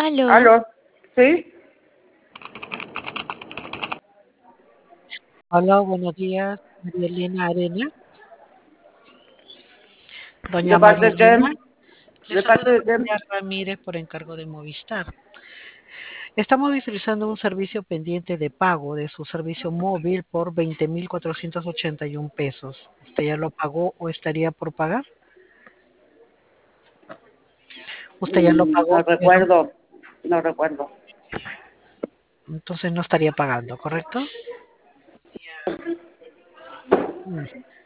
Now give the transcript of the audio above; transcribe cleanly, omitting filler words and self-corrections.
Aló, ¿Aló? ¿Sí? hola, buenos días, María Elena Arena. ¿De Doña parte María de qué? Elena, le ¿De parte saluda de qué? María Ramírez por encargo de Movistar. Estamos visualizando un servicio pendiente de pago de su servicio móvil por 20.481 pesos. ¿Usted ya lo pagó o estaría por pagar? Usted ya lo No pagó, pero recuerdo, no recuerdo. entonces no estaría pagando, ¿correcto? Mm.